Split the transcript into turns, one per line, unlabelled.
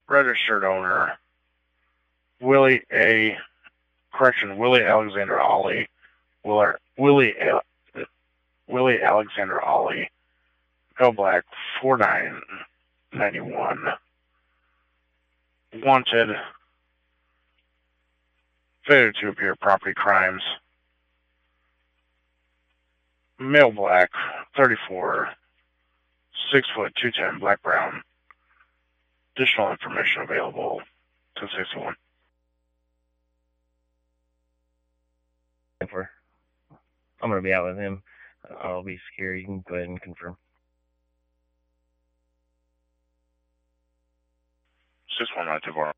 Registered owner, Willie Alexander Ollie. Willie Alexander Ollie. Male black, 4991. Wanted, failure to appear, property crimes. Male black, 34, 6 foot, 210, black brown. Additional information available to 61.
I'm going to be out with him. I'll be scared. You can go ahead and confirm.
6194.